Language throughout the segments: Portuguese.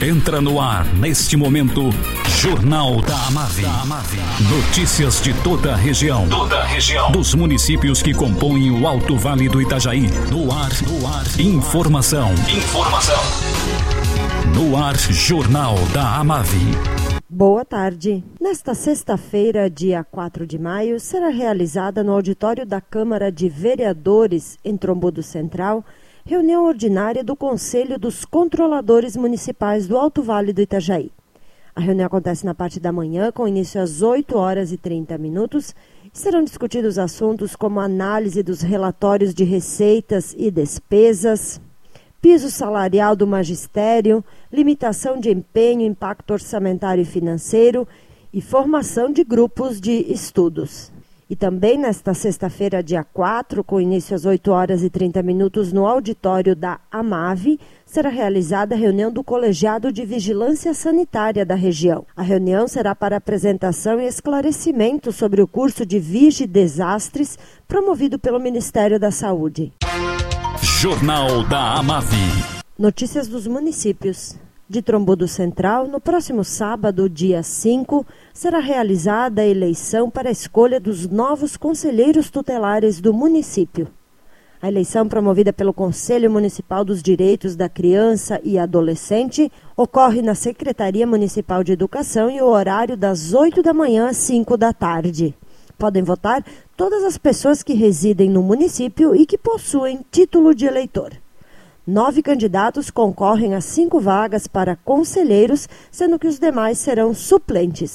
Entra no ar, neste momento, Jornal da Amave. Notícias de toda a região. Dos municípios que compõem o Alto Vale do Itajaí. No ar. Informação. No ar, Jornal da Amave. Boa tarde. Nesta sexta-feira, dia 4 de maio, será realizada no auditório da Câmara de Vereadores, em Trombudo Central, reunião ordinária do Conselho dos Controladores Municipais do Alto Vale do Itajaí. A reunião acontece na parte da manhã, com início às 8h30, e serão discutidos assuntos como análise dos relatórios de receitas e despesas, piso salarial do magistério, limitação de empenho, impacto orçamentário e financeiro e formação de grupos de estudos. E também nesta sexta-feira, dia 4, com início às 8h30, no auditório da Amave, será realizada a reunião do Colegiado de Vigilância Sanitária da região. A reunião será para apresentação e esclarecimento sobre o curso de Vigi Desastres promovido pelo Ministério da Saúde. Jornal da Amave. Notícias dos municípios. De Trombudo Central, no próximo sábado, dia 5, será realizada a eleição para a escolha dos novos conselheiros tutelares do município. A eleição, promovida pelo Conselho Municipal dos Direitos da Criança e Adolescente, ocorre na Secretaria Municipal de Educação e o horário das 8 da manhã às 5 da tarde. Podem votar todas as pessoas que residem no município e que possuem título de eleitor. 9 candidatos concorrem a 5 vagas para conselheiros, sendo que os demais serão suplentes.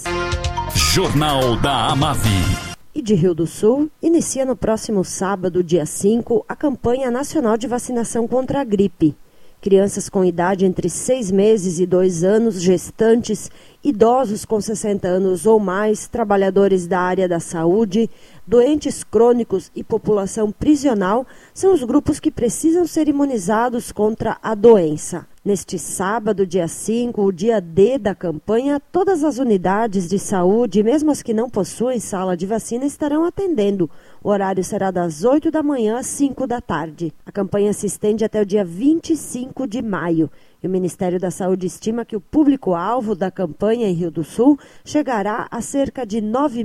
Jornal da Amave. E de Rio do Sul, inicia no próximo sábado, dia 5, a campanha nacional de vacinação contra a gripe. Crianças com idade entre 6 meses e 2 anos, gestantes, idosos com 60 anos ou mais, trabalhadores da área da saúde, doentes crônicos e população prisional são os grupos que precisam ser imunizados contra a doença. Neste sábado, dia 5, o dia D da campanha, todas as unidades de saúde, mesmo as que não possuem sala de vacina, estarão atendendo. O horário será das 8 da manhã às 5 da tarde. A campanha se estende até o dia 25 de maio. E o Ministério da Saúde estima que o público-alvo da campanha em Rio do Sul chegará a cerca de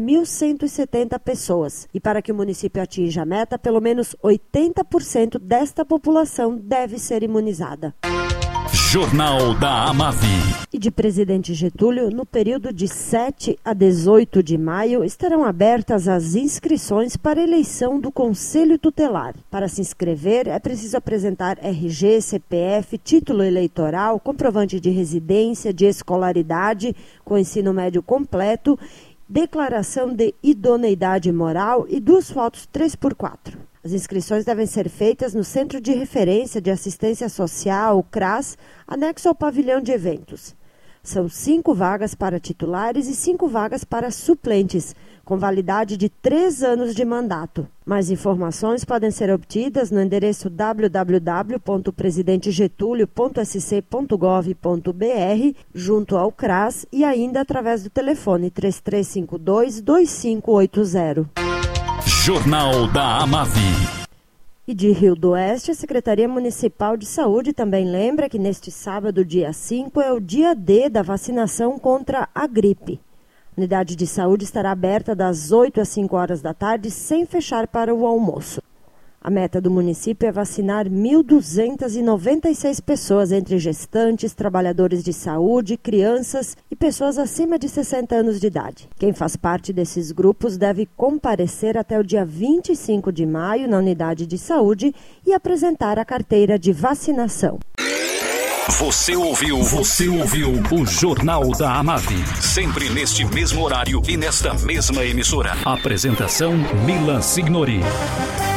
9.170 pessoas. E para que o município atinja a meta, pelo menos 80% desta população deve ser imunizada. Jornal da Amave. E de Presidente Getúlio, no período de 7 a 18 de maio, estarão abertas as inscrições para a eleição do Conselho Tutelar. Para se inscrever, é preciso apresentar RG, CPF, título eleitoral, comprovante de residência, de escolaridade, com ensino médio completo, declaração de idoneidade moral e 2 fotos 3x4. As inscrições devem ser feitas no Centro de Referência de Assistência Social, o CRAS, anexo ao pavilhão de eventos. São 5 vagas para titulares e 5 vagas para suplentes, com validade de 3 anos de mandato. Mais informações podem ser obtidas no endereço www.presidentegetulio.sc.gov.br, junto ao CRAS, e ainda através do telefone 3352-2580. Jornal da Amave. E de Rio do Oeste, a Secretaria Municipal de Saúde também lembra que neste sábado, dia 5, é o dia D da vacinação contra a gripe. A unidade de saúde estará aberta das 8 às 5 horas da tarde, sem fechar para o almoço. A meta do município é vacinar 1.296 pessoas, entre gestantes, trabalhadores de saúde, crianças e pessoas acima de 60 anos de idade. Quem faz parte desses grupos deve comparecer até o dia 25 de maio na unidade de saúde e apresentar a carteira de vacinação. Você ouviu o Jornal da Amave. Sempre neste mesmo horário e nesta mesma emissora. Apresentação Mila Signori.